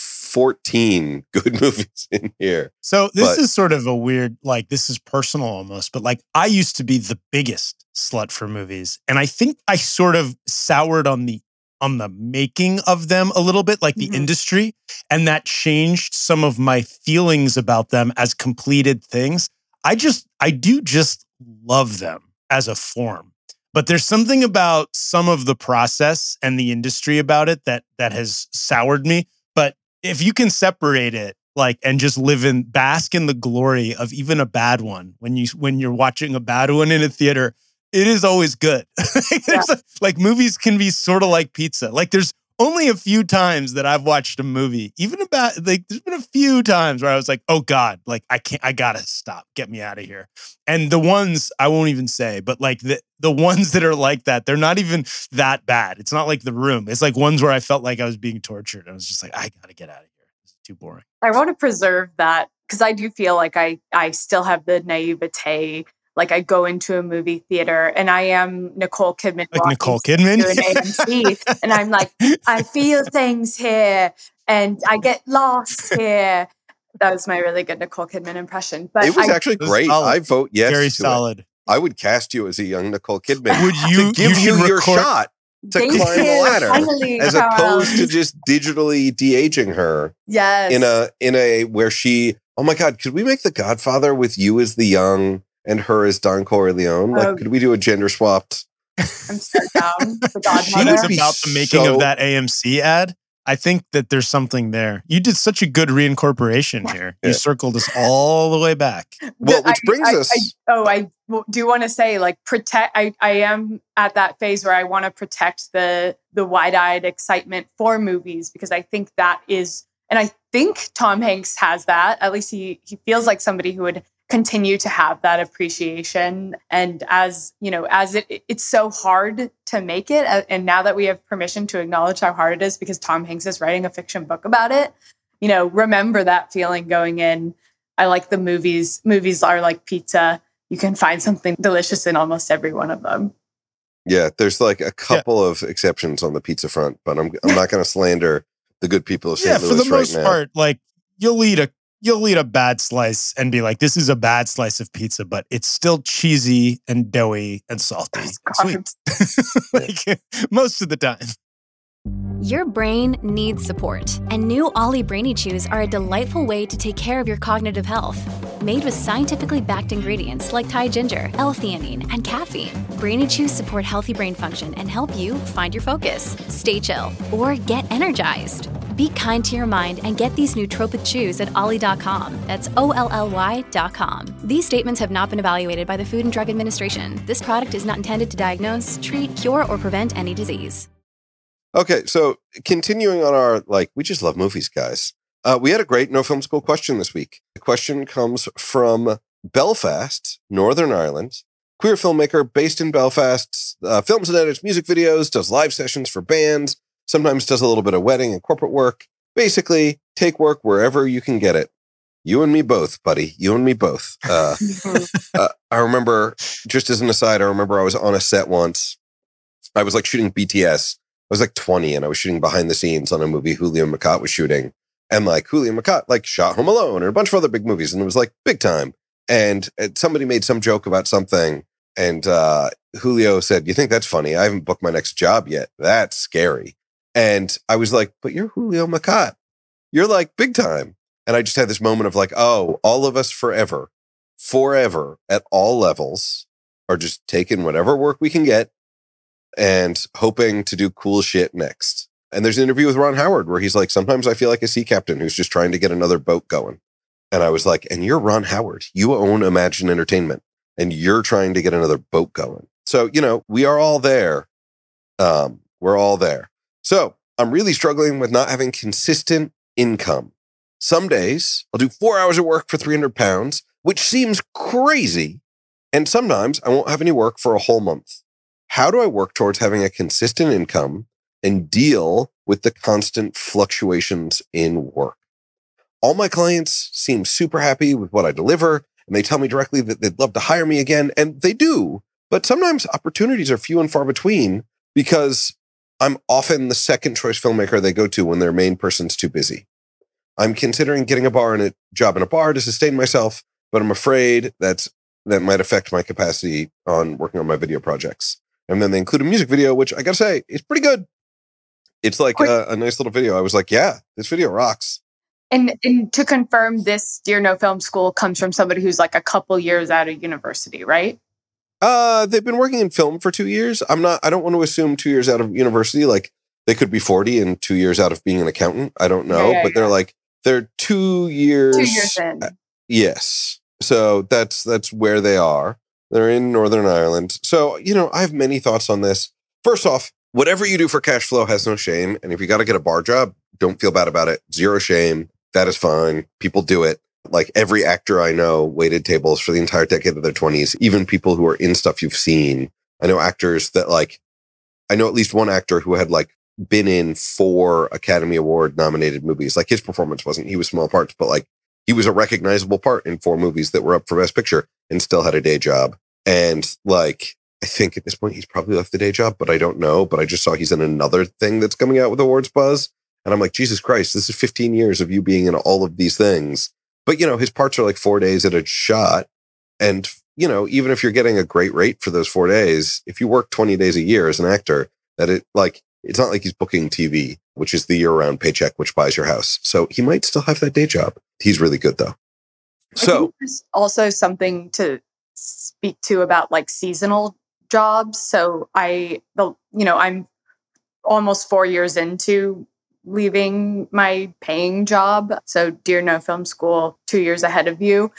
14 good movies in here. So this is sort of a weird, like this is personal almost, but like I used to be the biggest slut for movies, and I think I sort of soured on the making of them a little bit, like the industry, and that changed some of my feelings about them as completed things. I do just love them as a form, but there's something about some of the process and the industry about it that has soured me. But if you can separate it, like, and just bask in the glory of even a bad one, when you're watching a bad one in a theater, it is always good. Like movies can be sort of like pizza. Like there's only a few times that I've watched a movie, there's been a few times where I was like, oh God, like I gotta stop, get me out of here. And the ones I won't even say, but like the ones that are like that, they're not even that bad. It's not like The Room. It's like ones where I felt like I was being tortured. I was just like, I gotta get out of here. This is too boring. I want to preserve that because I do feel like I still have the naivete. Like I go into a movie theater and I am Nicole Kidman. Like Nicole Kidman? To an AMC, and I'm like, I feel things here and I get lost here. That was my really good Nicole Kidman impression. But it was actually great. I vote yes. Very solid. I would cast you as a young Nicole Kidman. Would you to give you your shot to climb the ladder, finally, as opposed to just digitally de-aging her? Yes. In a where she. Oh my God! Could we make The Godfather with you as the young and her as Don Corleone? Like, could we do a gender swapped? I'm so down. The Godfather. She was about the making of that AMC ad. I think that there's something there. You did such a good reincorporation here. You circled us all the way back. Well, which brings us. I do want to say, like, protect. I am at that phase where I want to protect the wide-eyed excitement for movies, because I think that is, and I think Tom Hanks has that. At least he feels like somebody who would continue to have that appreciation. And as you know, as it's so hard to make it, and now that we have permission to acknowledge how hard it is because Tom Hanks is writing a fiction book about it, you know, remember that feeling going in. I like the movies. Movies are like pizza. You can find something delicious in almost every one of them. Yeah, there's like a couple of exceptions on the pizza front, but I'm not going to slander the good people of St. Louis right now. For the most part, like you'll eat a bad slice and be like, this is a bad slice of pizza, but it's still cheesy and doughy and salty. Sweet. Like most of the time. Your brain needs support, and new Ollie Brainy Chews are a delightful way to take care of your cognitive health. Made with scientifically backed ingredients like Thai ginger, L-theanine, and caffeine, Brainy Chews support healthy brain function and help you find your focus, stay chill, or get energized. Be kind to your mind and get these nootropic chews at ollie.com. That's OLLY.com. These statements have not been evaluated by the Food and Drug Administration. This product is not intended to diagnose, treat, cure, or prevent any disease. Okay, so continuing on our, we just love movies, guys. We had a great No Film School question this week. The question comes from Belfast, Northern Ireland. Queer filmmaker based in Belfast, films and edits music videos, does live sessions for bands, sometimes does a little bit of wedding and corporate work. Basically, take work wherever you can get it. You and me both, buddy. You and me both. I remember, just as an aside, I was on a set once. I was shooting BTS. I was 20 and I was shooting behind the scenes on a movie Julio Macat was shooting. And Julio Macat shot Home Alone and a bunch of other big movies. And it was big time. And somebody made some joke about something. And Julio said, "You think that's funny? I haven't booked my next job yet. That's scary." And I was like, "But you're Julio Macat. You're big time." And I just had this moment of oh, all of us forever at all levels are just taking whatever work we can get and hoping to do cool shit next. And there's an interview with Ron Howard where he's sometimes I feel like a sea captain who's just trying to get another boat going. And I was and you're Ron Howard. You own Imagine Entertainment and you're trying to get another boat going. So, we are all there. We're all there. So I'm really struggling with not having consistent income. Some days I'll do 4 hours of work for £300, which seems crazy. And sometimes I won't have any work for a whole month. How do I work towards having a consistent income and deal with the constant fluctuations in work? All my clients seem super happy with what I deliver, and they tell me directly that they'd love to hire me again, and they do. But sometimes opportunities are few and far between because I'm often the second choice filmmaker they go to when their main person's too busy. I'm considering getting a job in a bar to sustain myself, but I'm afraid that might affect my capacity on working on my video projects. And then they include a music video, which I gotta say is pretty good. It's a nice little video. I was yeah, this video rocks. And to confirm, this Dear No Film School comes from somebody who's a couple years out of university, right? They've been working in film for 2 years. I don't want to assume 2 years out of university. They could be 40 and 2 years out of being an accountant. I don't know, but they're 2 years. 2 years in. Yes. So that's where they are. They're in Northern Ireland. So, I have many thoughts on this. First off, whatever you do for cash flow has no shame. And if you got to get a bar job, don't feel bad about it. Zero shame. That is fine. People do it. Every actor I know waited tables for the entire decade of their 20s, even people who are in stuff you've seen. I know actors that I know at least one actor who had been in 4 Academy Award nominated movies. His performance he was small parts, but he was a recognizable part in 4 movies that were up for Best Picture and still had a day job. And I think at this point he's probably left the day job, but I don't know. But I just saw he's in another thing that's coming out with awards buzz. And I'm Jesus Christ, this is 15 years of you being in all of these things. But, his parts are like 4 days at a shot. And, even if you're getting a great rate for those 4 days, if you work 20 days a year as an actor, it's not like he's booking TV, which is the year-round paycheck, which buys your house. So he might still have that day job. He's really good, though. So I think there's also something to speak to about like seasonal jobs. So I'm almost 4 years into leaving my paying job. So Dear No Film School, 2 years ahead of you.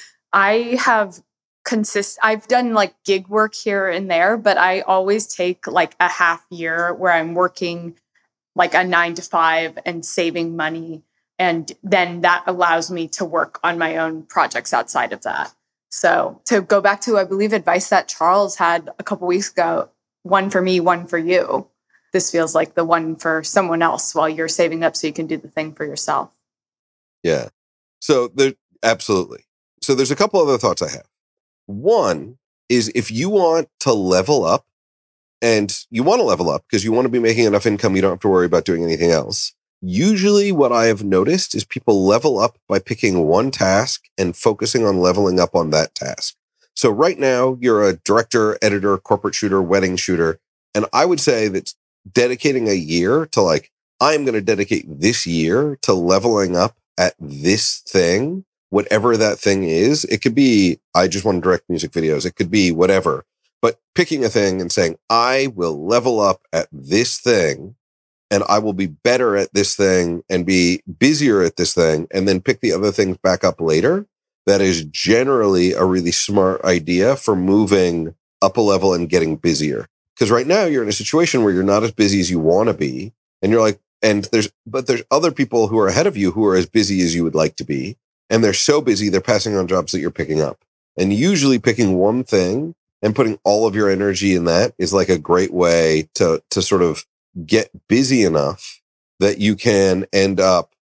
I've done like gig work here and there, but I always take like a half year where I'm working like a 9 to 5 and saving money. And then that allows me to work on my own projects outside of that. So to go back to, I believe, advice that Charles had a couple weeks ago, one for me, one for you. This feels like the one for someone else while you're saving up so you can do the thing for yourself. Yeah. So absolutely. So there's a couple other thoughts I have. One is if you want to level up, and you want to level up because you want to be making enough income, you don't have to worry about doing anything else. Usually what I have noticed is people level up by picking one task and focusing on leveling up on that task. So right now you're a director, editor, corporate shooter, wedding shooter. And I would say that dedicating a year to like, I'm going to dedicate this year to leveling up at this thing, whatever that thing is. It could be, I just want to direct music videos. It could be whatever, but picking a thing and saying, I will level up at this thing and I will be better at this thing and be busier at this thing and then pick the other things back up later. That is generally a really smart idea for moving up a level and getting busier. Because right now you're in a situation where you're not as busy as you want to be. And you're like, there's other people who are ahead of you who are as busy as you would like to be. And they're so busy, they're passing on jobs that you're picking up. And usually picking one thing and putting all of your energy in that is like a great way to sort of get busy enough that you can end up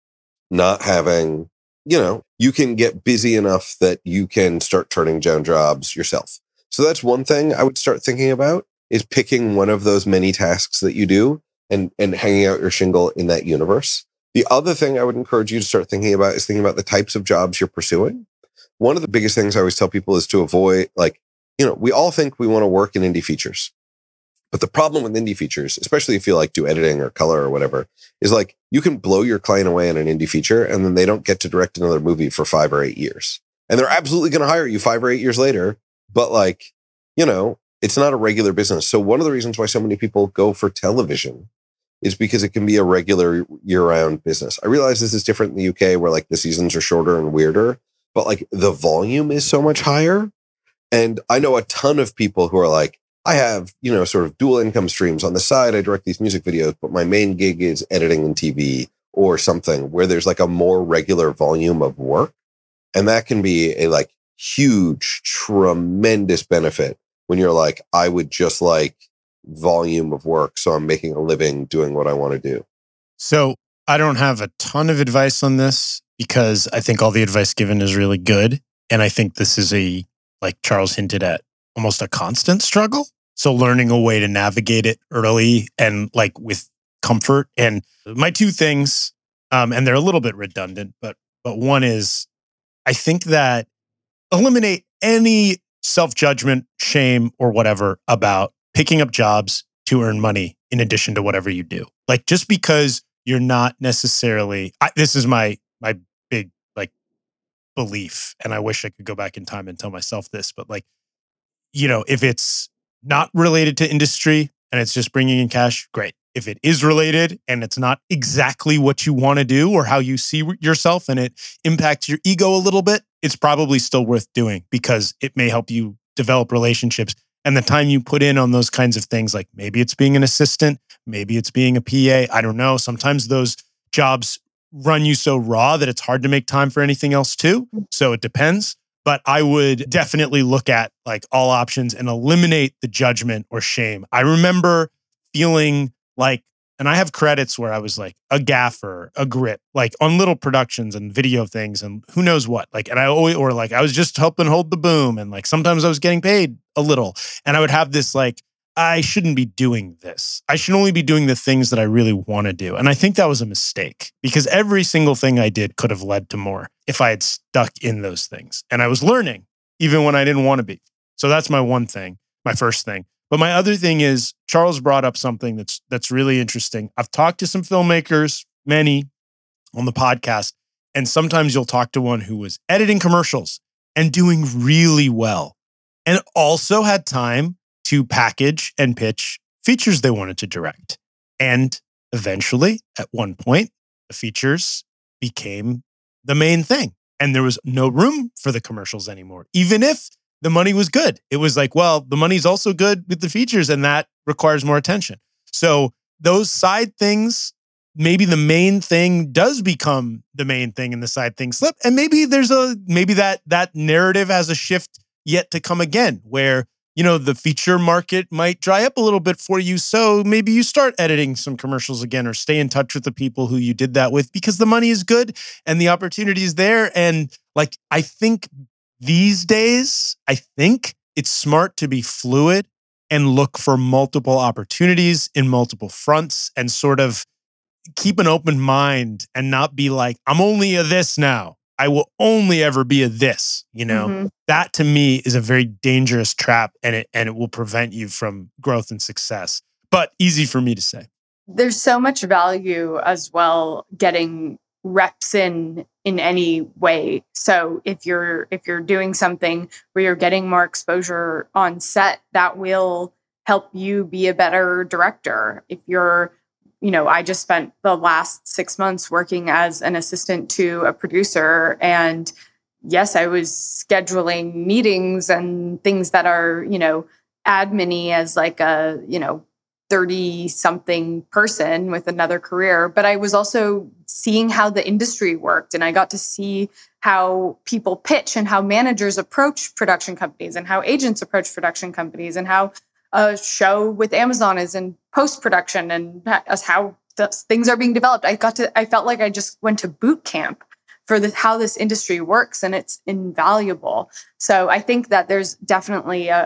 not having, you can get busy enough that you can start turning down jobs yourself. So that's one thing I would start thinking about, is picking one of those many tasks that you do and hanging out your shingle in that universe. The other thing I would encourage you to start thinking about is thinking about the types of jobs you're pursuing. One of the biggest things I always tell people is to avoid, we all think we want to work in indie features. But the problem with indie features, especially if you do editing or color or whatever, is you can blow your client away on an indie feature and then they don't get to direct another movie for 5 or 8 years. And they're absolutely going to hire you 5 or 8 years later. But it's not a regular business. So one of the reasons why so many people go for television is because it can be a regular year-round business. I realize this is different in the UK where the seasons are shorter and weirder, but the volume is so much higher. And I know a ton of people who are I have, sort of dual income streams. On the side, I direct these music videos, but my main gig is editing and TV or something where there's a more regular volume of work. And that can be a huge, tremendous benefit when you're I would just volume of work. So I'm making a living doing what I want to do. So I don't have a ton of advice on this because I think all the advice given is really good. And I think this is like Charles hinted at, almost a constant struggle. So learning a way to navigate it early and with comfort. And my two things, and they're a little bit redundant, but one is I think that eliminate any self-judgment, shame, or whatever about picking up jobs to earn money in addition to whatever you do. Just because you're not necessarily, this is my big belief, and I wish I could go back in time and tell myself this, but if it's not related to industry and it's just bringing in cash, great. If it is related and it's not exactly what you want to do or how you see yourself and it impacts your ego a little bit, it's probably still worth doing because it may help you develop relationships. And the time you put in on those kinds of things, maybe it's being an assistant, maybe it's being a PA, I don't know. Sometimes those jobs run you so raw that it's hard to make time for anything else too. So it depends. But I would definitely look at all options and eliminate the judgment or shame. I remember feeling and I have credits where I was a gaffer, a grip, on little productions and video things and who knows what. And I always, or I was just helping hold the boom and sometimes I was getting paid a little. And I would have this I shouldn't be doing this. I should only be doing the things that I really want to do. And I think that was a mistake because every single thing I did could have led to more if I had stuck in those things. And I was learning even when I didn't want to be. So that's my one thing, my first thing. But my other thing is Charles brought up something that's really interesting. I've talked to some filmmakers, many on the podcast, and sometimes you'll talk to one who was editing commercials and doing really well and also had time to package and pitch features they wanted to direct. And eventually, at one point, the features became the main thing. And there was no room for the commercials anymore, even if the money was good. It was like, well, the money's also good with the features, and that requires more attention. So those side things, maybe the main thing does become the main thing and the side things slip. And maybe that narrative has a shift yet to come again, where the feature market might dry up a little bit for you. So maybe you start editing some commercials again or stay in touch with the people who you did that with because the money is good and the opportunity is there. And I think these days, it's smart to be fluid and look for multiple opportunities in multiple fronts and sort of keep an open mind and not be like, I'm only a this now. I will only ever be a this, Mm-hmm. That to me is a very dangerous trap and it will prevent you from growth and success. But easy for me to say. There's so much value as well getting reps in any way. So if you're doing something where you're getting more exposure on set, that will help you be a better director. If you're I just spent the last 6 months working as an assistant to a producer. And yes, I was scheduling meetings and things that are, admin-y as like a, 30-something person with another career. But I was also seeing how the industry worked. And I got to see how people pitch and how managers approach production companies and how agents approach production companies and how a show with Amazon is in post-production and how things are being developed. I felt like I just went to boot camp for how this industry works, and it's invaluable. So I think that there's definitely a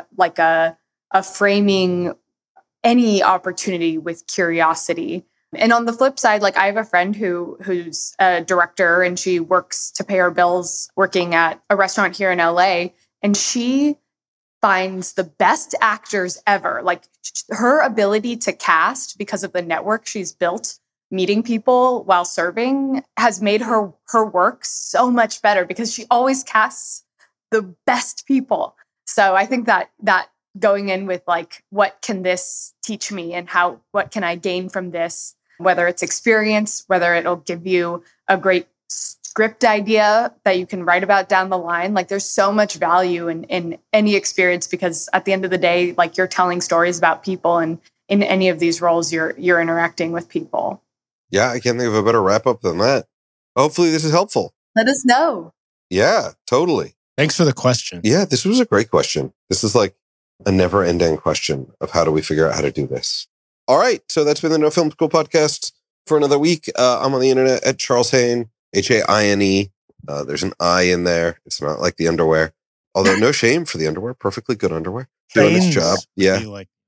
framing any opportunity with curiosity. And on the flip side, I have a friend who's a director and she works to pay her bills working at a restaurant here in LA, and she finds the best actors ever. Her ability to cast because of the network she's built, meeting people while serving, has made her work so much better because she always casts the best people. So I think that going in with what can this teach me and what can I gain from this, whether it's experience, whether it'll give you a great script idea that you can write about down the line. There's so much value in any experience because at the end of the day, you're telling stories about people, and in any of these roles, you're interacting with people. Yeah, I can't think of a better wrap up than that. Hopefully this is helpful. Let us know. Yeah, totally. Thanks for the question. Yeah, this was a great question. This is like a never ending question of how do we figure out how to do this? All right. So that's been the No Film School podcast for another week. I'm on the internet at Charles Haine. Haine. There's an I in there. It's not like the underwear. Although no shame for the underwear. Perfectly good underwear. Doing its job. Yeah.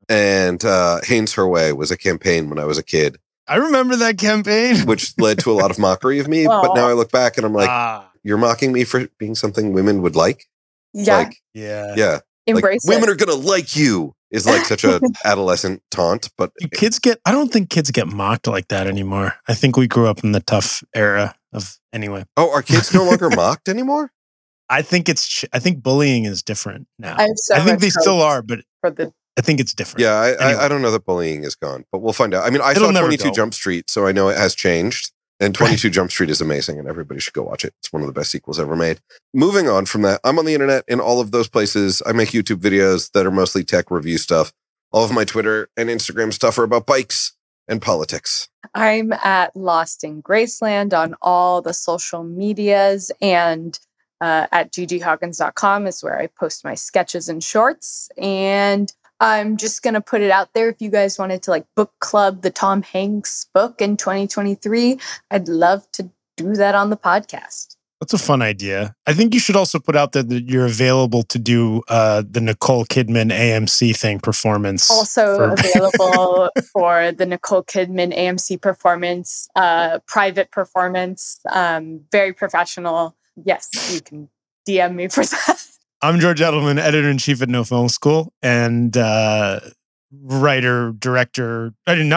And Haines Her Way was a campaign when I was a kid. I remember that campaign. Which led to a lot of mockery of me. But now I look back and I'm like, you're mocking me for being something women would like? Yeah. Yeah. Embrace it. Women are going to like you is such a adolescent taunt. But I don't think kids get mocked like that anymore. I think we grew up in the tough era of anyway. Oh, are kids no longer mocked anymore? I think bullying is different now. I think they still are, but I think it's different. Yeah, I don't know that bullying is gone, but we'll find out. I mean, I saw 22 Jump Street, so I know it has changed. And 22 Jump Street is amazing, and everybody should go watch it. It's one of the best sequels ever made. Moving on from that, I'm on the internet in all of those places. I make YouTube videos that are mostly tech review stuff. All of my Twitter and Instagram stuff are about bikes and politics. I'm at Lost in Graceland on all the social medias, and at gghoggins.com is where I post my sketches and shorts. And I'm just going to put it out there. If you guys wanted to book club the Tom Hanks book in 2023, I'd love to do that on the podcast. That's a fun idea. I think you should also put out there that you're available to do the Nicole Kidman AMC thing performance. Also available for the Nicole Kidman AMC performance, private performance, very professional. Yes, you can DM me for that. I'm George Edelman, editor-in-chief at No Film School, and writer, producer,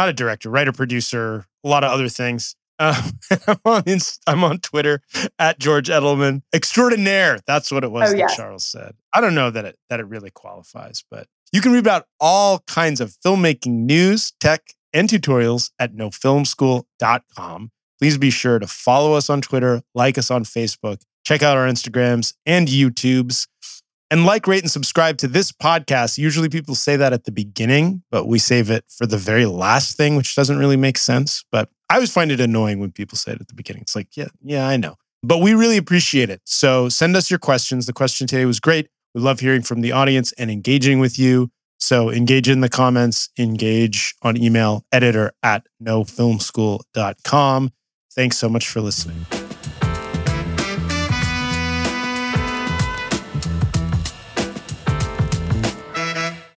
a lot of other things. I'm on Twitter at George Edelman Extraordinaire. That's what it was that Charles said. I don't know that it really qualifies, but you can read about all kinds of filmmaking news, tech, and tutorials at nofilmschool.com. Please be sure to follow us on Twitter, like us on Facebook, check out our Instagrams and YouTubes, and like, rate, and subscribe to this podcast. Usually people say that at the beginning, but we save it for the very last thing, which doesn't really make sense. But I always find it annoying when people say it at the beginning. It's like, yeah, I know. But we really appreciate it. So send us your questions. The question today was great. We love hearing from the audience and engaging with you. So engage in the comments, engage on email, editor@nofilmschool.com. Thanks so much for listening.